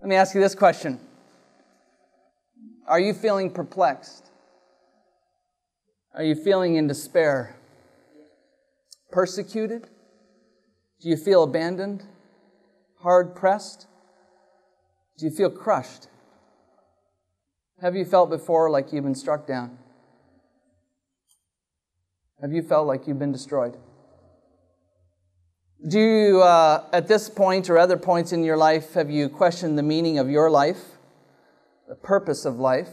Let me ask you this question. Are you feeling perplexed? Are you feeling in despair? Persecuted? Do you feel abandoned? Hard pressed? Do you feel crushed? Have you felt before like you've been struck down? Have you felt like you've been destroyed? Do you, at this point or other points in your life, have you questioned the meaning of your life, the purpose of life?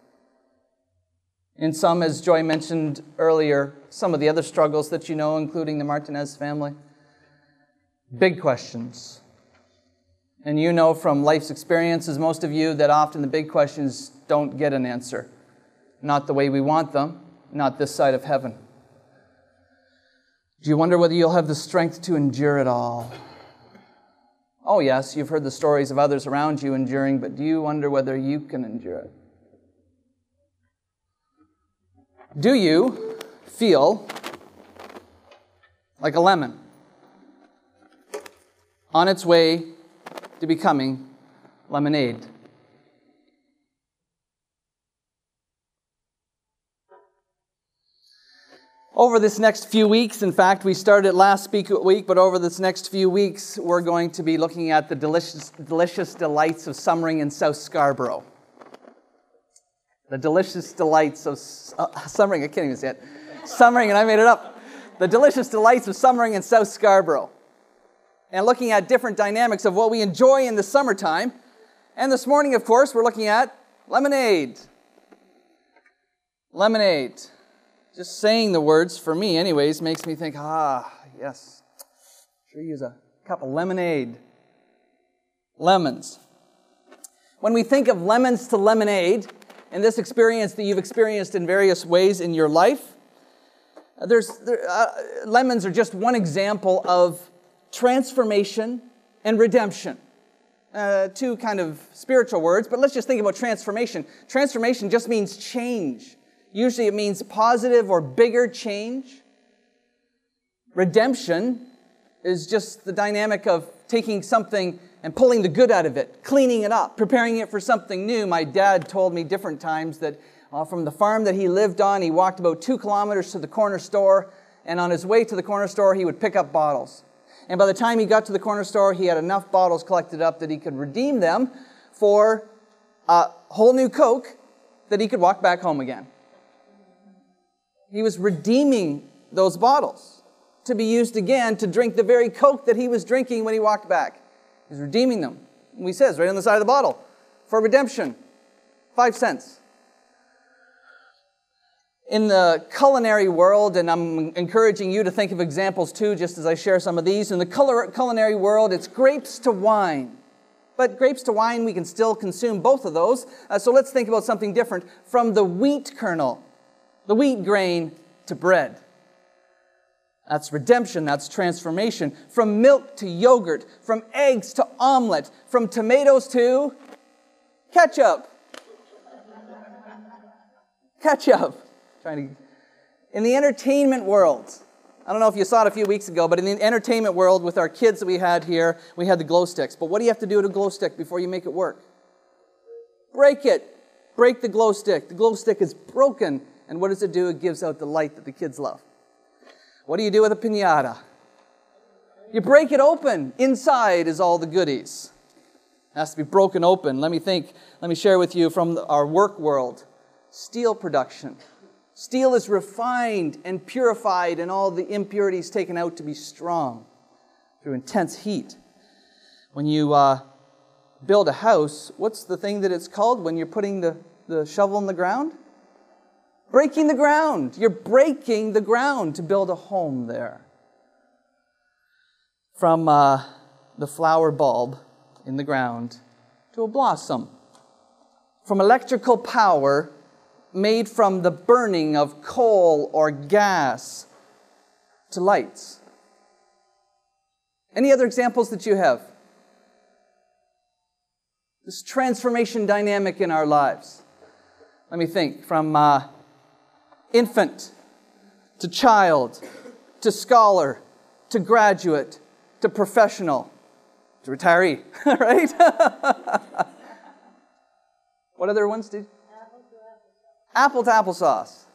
In some, as Joy mentioned earlier, some of the other struggles that you know, including the Martinez family. Big questions. And you know from life's experiences, most of you, that often the big questions don't get an answer. Not the way we want them, not this side of heaven. Do you wonder whether you'll have the strength to endure it all? Oh yes, you've heard the stories of others around you enduring, but do you wonder whether you can endure it? Do you feel like a lemon on its way to becoming lemonade? Over this next few weeks, in fact, we started last week, but over this next few weeks, we're going to be looking at the delicious delights of summering in South Scarborough. The delicious delights of summering, I can't even say it. Summering, and I made it up. The delicious delights of summering in South Scarborough. And looking at different dynamics of what we enjoy in the summertime. And this morning, of course, we're looking at lemonade. Lemonade. Just saying the words, for me anyways, makes me think, yes, sure use a cup of lemonade. Lemons. When we think of lemons to lemonade, and this experience that you've experienced in various ways in your life, lemons are just one example of transformation and redemption. Two kind of spiritual words, but let's just think about transformation. Transformation just means change. Usually it means positive or bigger change. Redemption is just the dynamic of taking something and pulling the good out of it, cleaning it up, preparing it for something new. My dad told me different times that from the farm that he lived on, he walked about 2 kilometers to the corner store, and on his way to the corner store, he would pick up bottles. And by the time he got to the corner store, he had enough bottles collected up that he could redeem them for a whole new Coke that he could walk back home again. He was redeeming those bottles to be used again to drink the very Coke that he was drinking when he walked back. He's redeeming them. And he says right on the side of the bottle, for redemption, 5 cents. In the culinary world, and I'm encouraging you to think of examples too, just as I share some of these, in the culinary world, it's grapes to wine. But grapes to wine, we can still consume both of those. So let's think about something different. From the wheat kernel, the wheat grain, to bread. That's redemption, that's transformation. From milk to yogurt, from eggs to omelet, from tomatoes to ketchup. Ketchup. In the entertainment world, I don't know if you saw it a few weeks ago, but in the entertainment world with our kids that we had here, we had the glow sticks. But what do you have to do to a glow stick before you make it work? Break it. Break the glow stick. The glow stick is broken. And what does it do? It gives out the light that the kids love. What do you do with a piñata? You break it open. Inside is all the goodies. It has to be broken open. Let me share with you from our work world. Steel production. Steel is refined and purified and all the impurities taken out to be strong through intense heat. When you build a house, what's the thing that it's called when you're putting the shovel in the ground? Breaking the ground. You're breaking the ground to build a home there. From the flower bulb in the ground to a blossom. From electrical power made from the burning of coal or gas to lights. Any other examples that you have? This transformation dynamic in our lives. Let me think. From infant to child to scholar to graduate to professional to retiree, right? What other ones did? Apple to applesauce.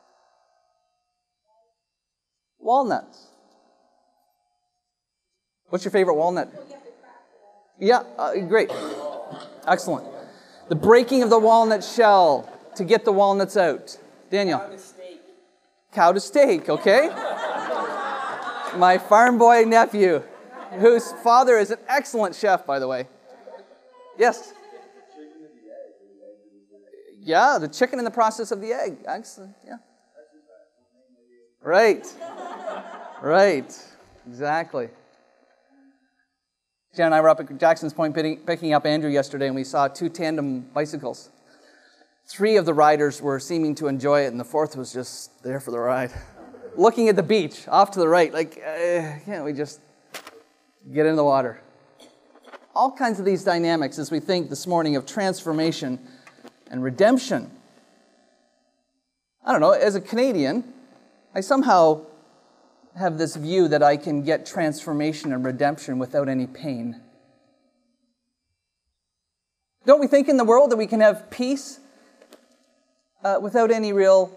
Walnuts. What's your favorite walnut? Yeah, great. Excellent. The breaking of the walnut shell to get the walnuts out. Daniel. Cow to steak, okay? My farm boy nephew, whose father is an excellent chef, by the way. Yes? Yeah, the chicken in the process of the egg. Excellent, yeah. Right. Right. Exactly. Jan and I were up at Jackson's Point picking up Andrew yesterday, and we saw 2 tandem bicycles. 3 of the riders were seeming to enjoy it, and the 4th was just there for the ride. Looking at the beach, off to the right, like, can't we just get in the water? All kinds of these dynamics as we think this morning of transformation and redemption. I don't know, as a Canadian, I somehow have this view that I can get transformation and redemption without any pain. Don't we think in the world that we can have peace without any real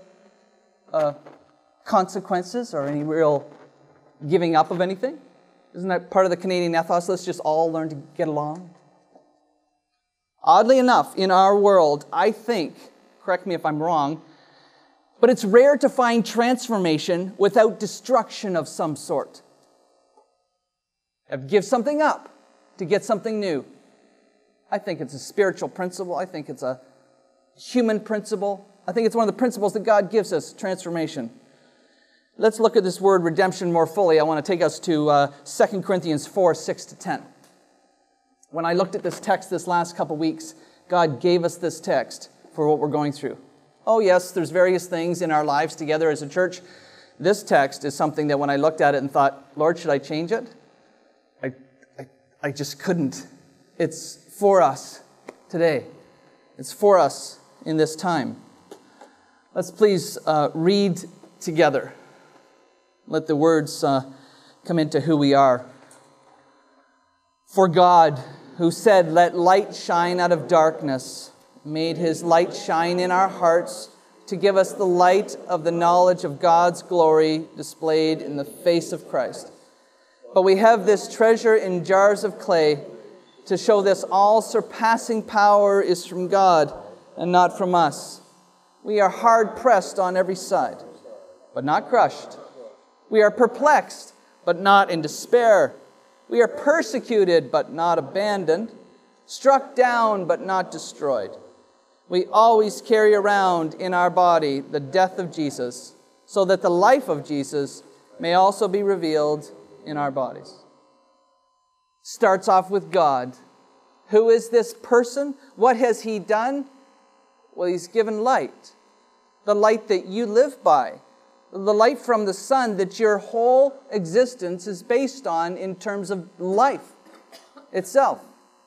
consequences or any real giving up of anything? Isn't that part of the Canadian ethos? Let's just all learn to get along. Oddly enough, in our world, I think, correct me if I'm wrong, but it's rare to find transformation without destruction of some sort. You have to give something up to get something new. I think it's a spiritual principle. I think it's a human principle. I think it's one of the principles that God gives us, transformation. Let's look at this word redemption more fully. I want to take us to 2 Corinthians 4, 6-10. When I looked at this text this last couple weeks, God gave us this text for what we're going through. Oh yes, there's various things in our lives together as a church. This text is something that when I looked at it and thought, Lord, should I change it? I just couldn't. It's for us today. It's for us in this time. Let's please read together. Let the words come into who we are. For God, who said, "Let light shine out of darkness," made His light shine in our hearts to give us the light of the knowledge of God's glory displayed in the face of Christ. But we have this treasure in jars of clay to show this all-surpassing power is from God and not from us. We are hard-pressed on every side, but not crushed. We are perplexed, but not in despair. We are persecuted, but not abandoned. Struck down, but not destroyed. We always carry around in our body the death of Jesus, so that the life of Jesus may also be revealed in our bodies. Starts off with God. Who is this person? What has He done? Well, He's given light. The light that you live by. The light from the sun that your whole existence is based on in terms of life itself.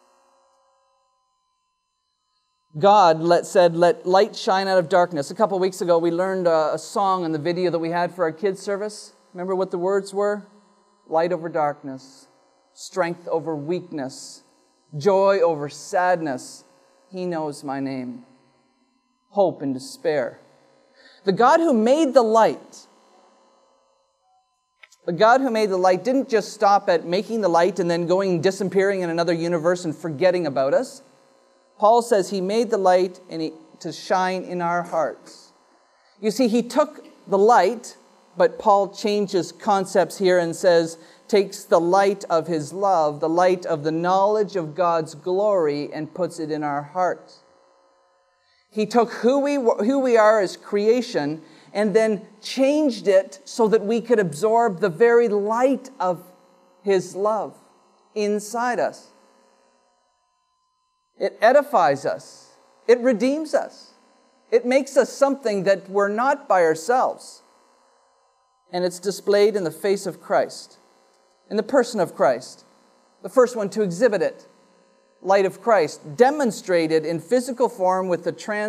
God said, "Let light shine out of darkness." A couple weeks ago, we learned a song in the video that we had for our kids' service. Remember what the words were? Light over darkness, strength over weakness, joy over sadness. He knows my name. Hope in despair. The God who made the light, didn't just stop at making the light and then going and disappearing in another universe and forgetting about us. Paul says He made the light to shine in our hearts. You see, He took the light, but Paul changes concepts here and says, takes the light of His love, the light of the knowledge of God's glory, and puts it in our hearts. He took who we are as creation and then changed it so that we could absorb the very light of His love inside us. It edifies us. It redeems us. It makes us something that we're not by ourselves. And it's displayed in the face of Christ, in the person of Christ, the first one to exhibit it. Light of Christ, demonstrated in physical form with the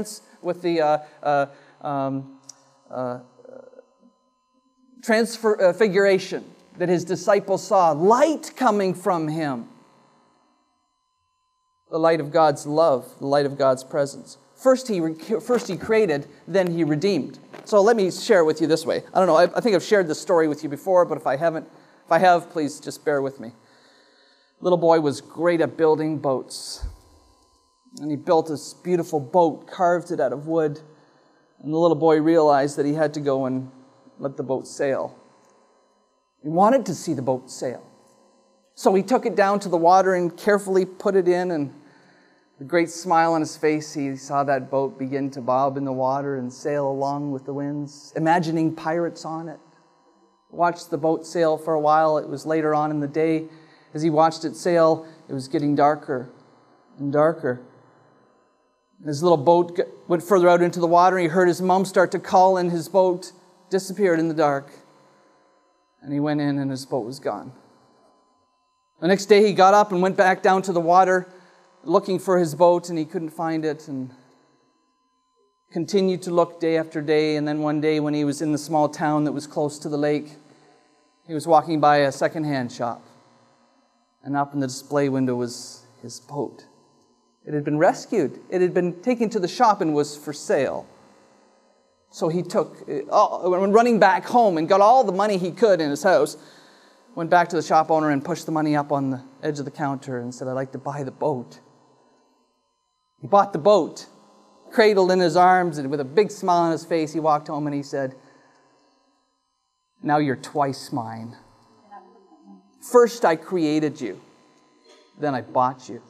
transfiguration that His disciples saw. Light coming from Him. The light of God's love, the light of God's presence. First he created, then he redeemed. So let me share it with you this way. I don't know, I think I've shared this story with you before, but if I have, please just bear with me. Little boy was great at building boats. And he built this beautiful boat, carved it out of wood. And the little boy realized that he had to go and let the boat sail. He wanted to see the boat sail. So he took it down to the water and carefully put it in, and with a great smile on his face, he saw that boat begin to bob in the water and sail along with the winds, imagining pirates on it. Watched the boat sail for a while. It was later on in the day. As he watched it sail, it was getting darker and darker. His little boat went further out into the water, and he heard his mom start to call, and his boat disappeared in the dark. And he went in, and his boat was gone. The next day, he got up and went back down to the water, looking for his boat, and he couldn't find it, and continued to look day after day. And then one day, when he was in the small town that was close to the lake, he was walking by a second-hand shop, and up in the display window was his boat. It had been rescued. It had been taken to the shop and was for sale. So he went running back home and got all the money he could in his house, went back to the shop owner and pushed the money up on the edge of the counter and said, "I'd like to buy the boat." He bought the boat, cradled in his arms, and with a big smile on his face, he walked home and he said, "Now you're twice mine. First I created you, then I bought you."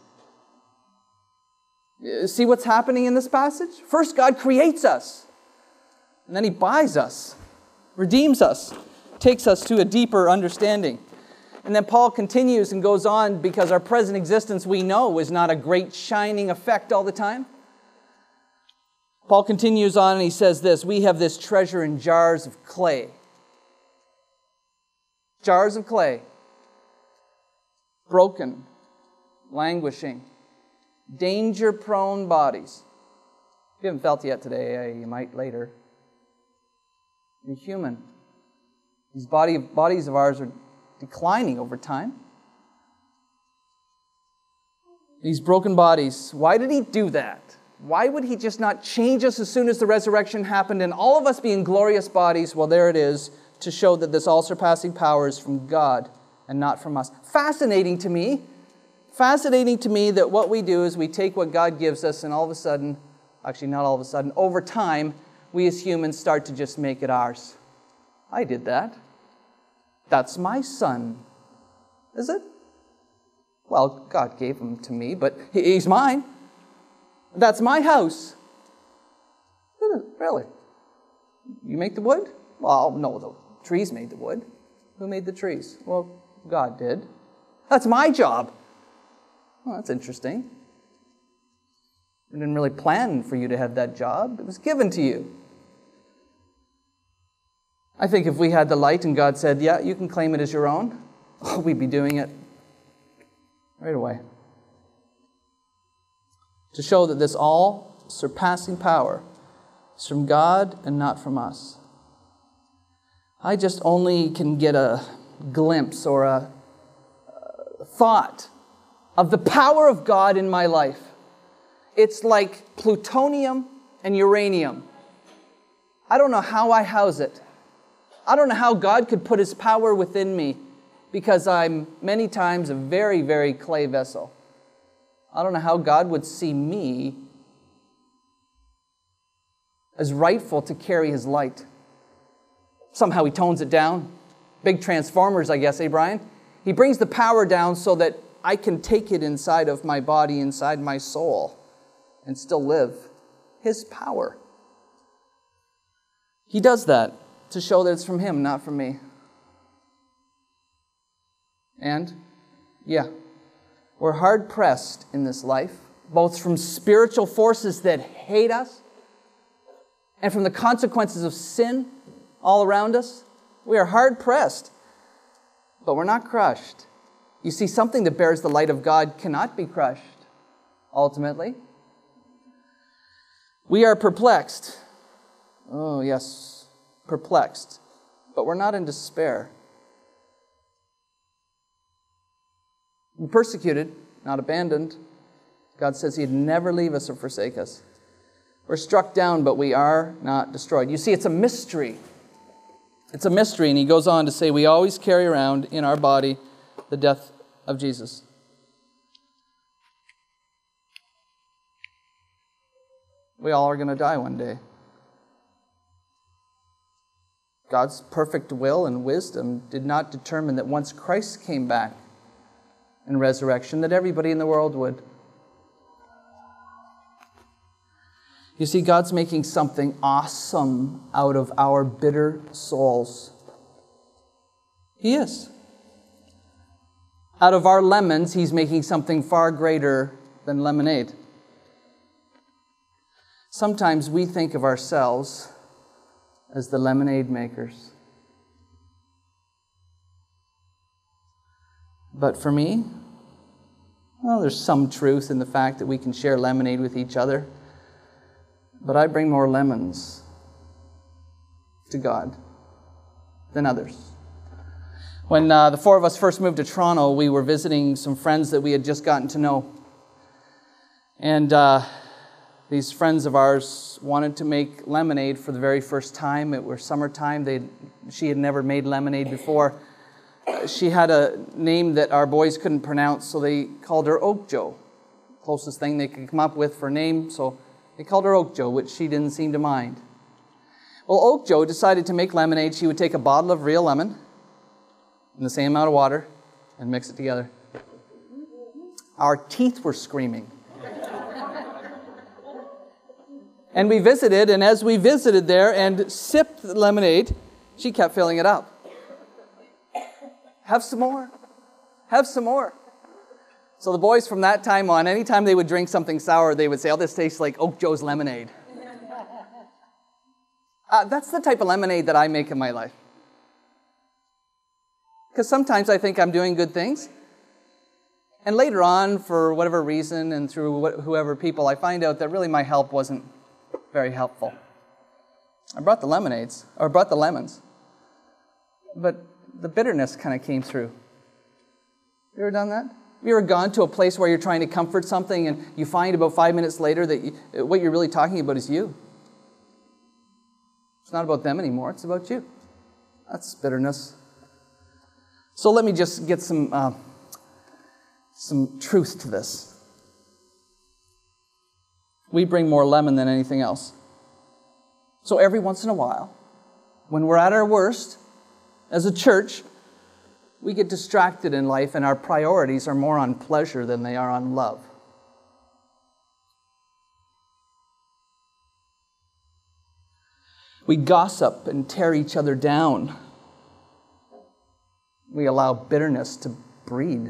See what's happening in this passage? First God creates us, and then he buys us, redeems us, takes us to a deeper understanding. And then Paul continues and goes on, because our present existence, we know, is not a great shining effect all the time. Paul continues on and he says this: we have this treasure in jars of clay. Jars of clay. Broken, languishing, danger-prone bodies. If you haven't felt it yet today, you might later. You're human. These bodies of ours are declining over time. These broken bodies. Why did he do that? Why would he just not change us as soon as the resurrection happened and all of us be in glorious bodies? Well, there it is, to show that this all-surpassing power is from God and not from us. Fascinating to me that what we do is we take what God gives us, and all of a sudden, actually not all of a sudden, over time, we as humans start to just make it ours. I did that. That's my son. Is it? Well, God gave him to me, but he's mine. That's my house. Really? You make the wood? Well, no, the trees made the wood. Who made the trees? Well, God did. That's my job. Well, that's interesting. I didn't really plan for you to have that job. It was given to you. I think if we had the light and God said, "Yeah, you can claim it as your own," we'd be doing it right away. To show that this all-surpassing power is from God and not from us. I just only can get a glimpse or a thought of the power of God in my life. It's like plutonium and uranium. I don't know how I house it. I don't know how God could put his power within me, because I'm many times a very, very clay vessel. I don't know how God would see me as rightful to carry his light. Somehow he tones it down. Big transformers, I guess, Brian? He brings the power down so that I can take it inside of my body, inside my soul, and still live. His power. He does that to show that it's from him, not from me. And, yeah, we're hard-pressed in this life, both from spiritual forces that hate us and from the consequences of sin all around us. We are hard-pressed, but we're not crushed. You see, something that bears the light of God cannot be crushed, ultimately. We are perplexed. Oh, yes, perplexed. But we're not in despair. We're persecuted, not abandoned. God says he'd never leave us or forsake us. We're struck down, but we are not destroyed. You see, it's a mystery. It's a mystery, and he goes on to say, we always carry around in our body the death of Jesus. We all are going to die one day. God's perfect will and wisdom did not determine that once Christ came back in resurrection, that everybody in the world would. You see, God's making something awesome out of our bitter souls. He is. Out of our lemons, He's making something far greater than lemonade. Sometimes we think of ourselves as the lemonade makers. But for me, well, there's some truth in the fact that we can share lemonade with each other. But I bring more lemons to God than others. When the four of us first moved to Toronto, we were visiting some friends that we had just gotten to know. And these friends of ours wanted to make lemonade for the very first time. It was summertime. She had never made lemonade before. She had a name that our boys couldn't pronounce, so they called her Oak Joe. Closest thing they could come up with for a name, so they called her Oak Joe, which she didn't seem to mind. Well, Oak Joe decided to make lemonade. She would take a bottle of real lemon and the same amount of water and mix it together. Our teeth were screaming. And we visited, and as we visited there and sipped the lemonade, she kept filling it up. Have some more. Have some more. So the boys from that time on, anytime they would drink something sour, they would say, oh, this tastes like Oak Joe's lemonade. That's the type of lemonade that I make in my life. Because sometimes I think I'm doing good things. And later on, for whatever reason and through whoever people, I find out that really my help wasn't very helpful. I brought the lemons, but the bitterness kind of came through. You ever done that? Have you ever gone to a place where you're trying to comfort something and you find about 5 minutes later that what you're really talking about is you? It's not about them anymore, it's about you. That's bitterness. So let me just get some truth to this. We bring more lemon than anything else. So every once in a while, when we're at our worst, as a church, we get distracted in life and our priorities are more on pleasure than they are on love. We gossip and tear each other down. We allow bitterness to breed.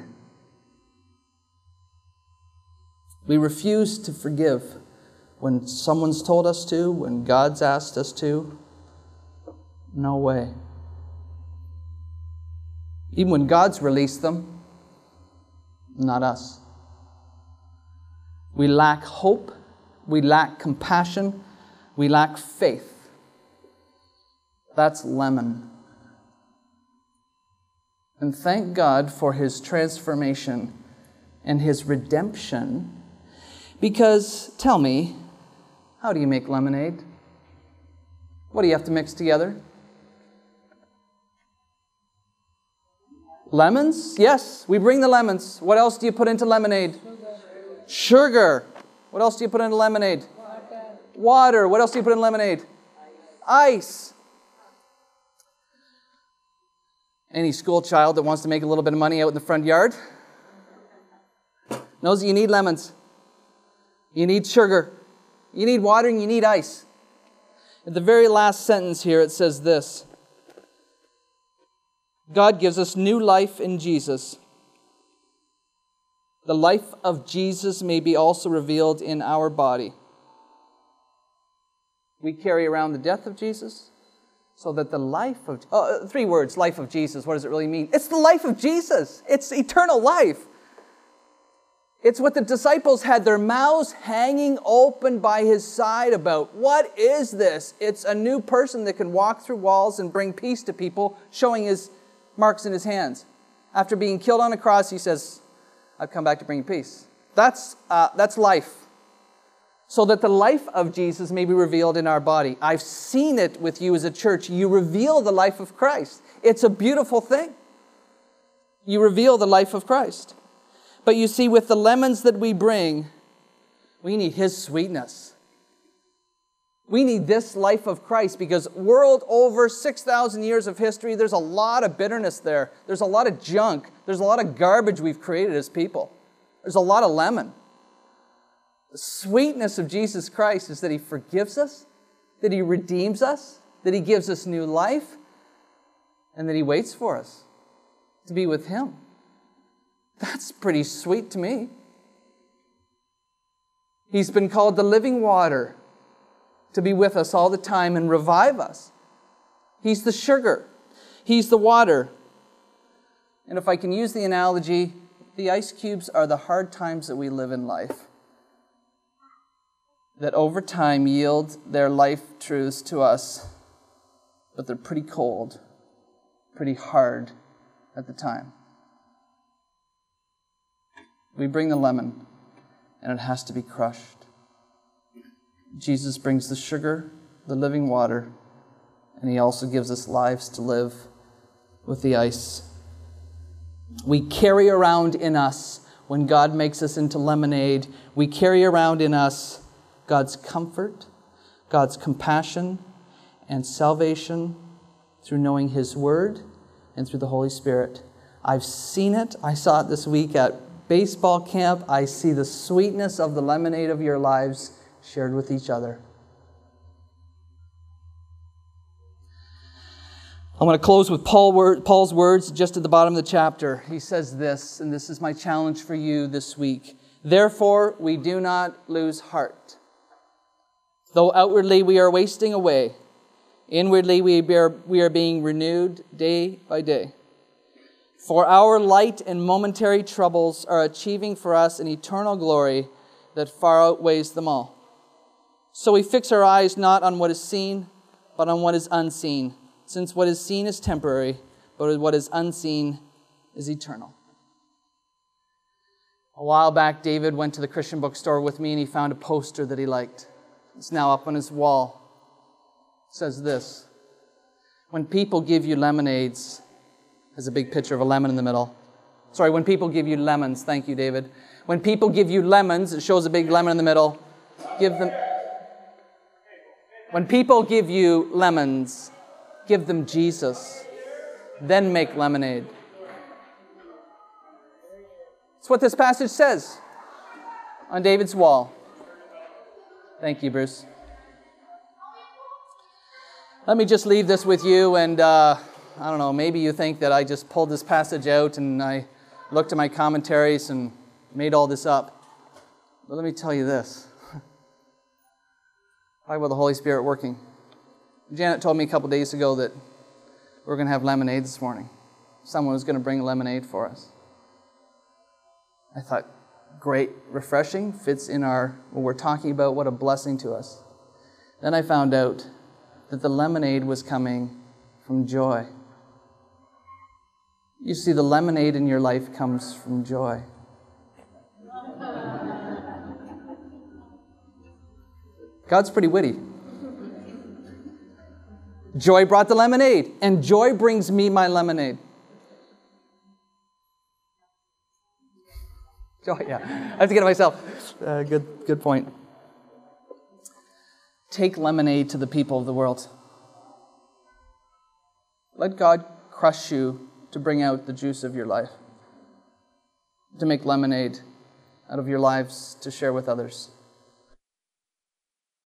We refuse to forgive when someone's told us to, when God's asked us to. No way. Even when God's released them, not us. We lack hope, we lack compassion, we lack faith. That's lemon. And thank God for His transformation and His redemption. Because, tell me, how do you make lemonade? What do you have to mix together? Lemons? Yes, we bring the lemons. What else do you put into lemonade? Sugar. What else do you put into lemonade? Water. What else do you put in lemonade? Ice. Any school child that wants to make a little bit of money out in the front yard knows that you need lemons. You need sugar. You need water and you need ice. At the very last sentence here, it says this. God gives us new life in Jesus. The life of Jesus may be also revealed in our body. We carry around the death of Jesus so that the life of... 3 words, life of Jesus. What does it really mean? It's the life of Jesus. It's eternal life. It's what the disciples had their mouths hanging open by His side about. What is this? It's a new person that can walk through walls and bring peace to people, showing His marks in His hands. After being killed on a cross, He says, I've come back to bring peace. That's life. so that the life of Jesus may be revealed in our body. I've seen it with you as a church. You reveal the life of Christ. It's a beautiful thing. You reveal the life of Christ. But you see, with the lemons that we bring, we need His sweetness. We need this life of Christ, because world over 6,000 years of history, there's a lot of bitterness there. There's a lot of junk. There's a lot of garbage we've created as people. There's a lot of lemon. The sweetness of Jesus Christ is that He forgives us, that He redeems us, that He gives us new life, and that He waits for us to be with Him. That's pretty sweet to me. He's been called the living water, to be with us all the time and revive us. He's the sugar. He's the water. And if I can use the analogy, the ice cubes are the hard times that we live in life, that over time yield their life truths to us, but they're pretty cold, pretty hard at the time. We bring the lemon, and it has to be crushed. Jesus brings the sugar, the living water, and He also gives us lives to live with the ice. We carry around in us, when God makes us into lemonade, we carry around in us God's comfort, God's compassion, and salvation through knowing His Word and through the Holy Spirit. I've seen it. I saw it this week at baseball camp. I see the sweetness of the lemonade of your lives shared with each other. I'm going to close with Paul's words just at the bottom of the chapter. He says this, and this is my challenge for you this week. Therefore, we do not lose heart. Though outwardly we are wasting away, inwardly we are being renewed day by day. For our light and momentary troubles are achieving for us an eternal glory that far outweighs them all. So we fix our eyes not on what is seen, but on what is unseen, since what is seen is temporary, but what is unseen is eternal. A while back, David went to the Christian bookstore with me and he found a poster that he liked. It's now up on his wall. It says this: when people give you lemonades, there's a big picture of a lemon in the middle. Sorry, when people give you lemons, thank you, David. When people give you lemons, it shows a big lemon in the middle. When people give you lemons, give them Jesus. Then make lemonade. That's what this passage says on David's wall. Thank you, Bruce. Let me just leave this with you, and I don't know, maybe you think that I just pulled this passage out and I looked at my commentaries and made all this up. But let me tell you this. Talk about the Holy Spirit working. Janet told me a couple days ago that we're going to have lemonade this morning. Someone was going to bring lemonade for us. I thought, great, refreshing, fits in what we're talking about, what a blessing to us. Then I found out that the lemonade was coming from joy. You see, the lemonade in your life comes from joy. God's pretty witty. Joy brought the lemonade, and joy brings me my lemonade. Joy, yeah. I have to get it myself. Good point. Take lemonade to the people of the world. Let God crush you to bring out the juice of your life, to make lemonade out of your lives to share with others.